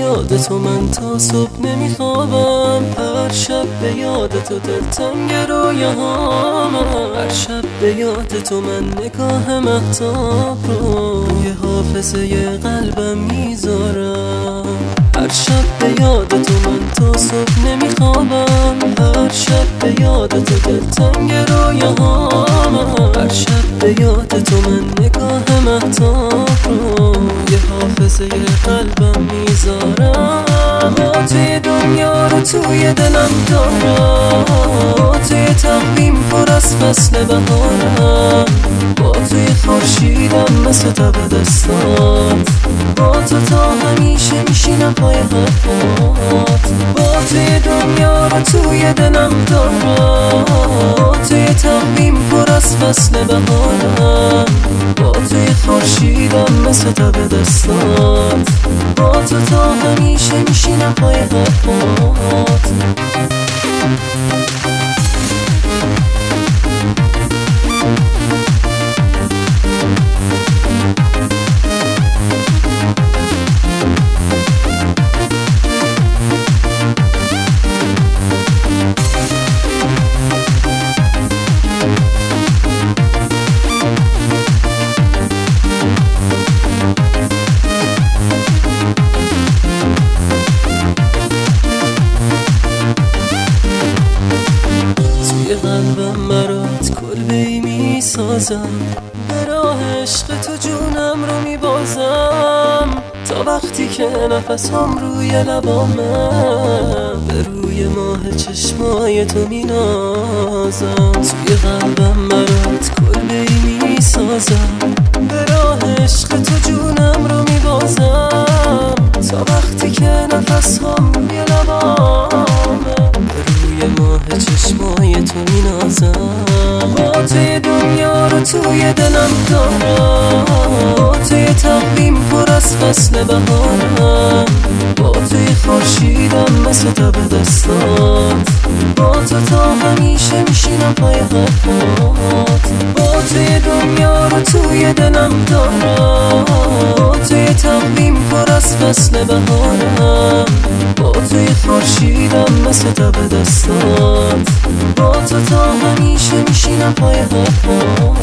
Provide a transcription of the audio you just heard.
یاد تو من تا صبح نمیخوابم، هر شب به یاد تو دلتنگ رویاهام، هر شب به یاد تو من نگاه مهتاب رو روی حافظه قلبم میذارم. هر شب به یاد تو من تا صبح نمیخوابم، هر شب به یاد تو دلتنگ رویاهام، هر شب به یاد تو من نگاه مهتاب رو یه حافظه قلبم میذارم. با توی دنیا رو توی دلم دارم، با توی تقویم پر از فصل بهارم، با توی خورشیدم مثل تب دستات، با تو تا همیشه میشینم پای حرفات. با توی دنیا رو توی دلم دارم، با توی تقویم پر از فصل بهارم، با توی خورشیدم مثل تب دستات، با تو تا همیشه میشینم پای حرفات. قلبم برات کلبه‌ای میسازم، به راه عشق تو جونم رو میبازم، تا وقتی که نفسم روی لبامه به روی ماه چشمای تو مینازم. توی قلبم برات کلبه‌ای میسازم، به راه عشق تو جونم رو میبازم، تا وقتی که نفسم روی لبامه به روی ماه چشمای تو مینازم. با توی دنیا رو توی دلم دارم، با توی تقویم پر از فصل بهارم، با توی خورشیدم مثل تب دستات، با تو تا همیشه میشینم پای حرفات. با توی دنیا رو توی دلم دارم، با توی تقویم پر از فصل بهارم، با توی خورشیدم مثل تب دستات، با تو تا همیشه میشینم پای حرفات.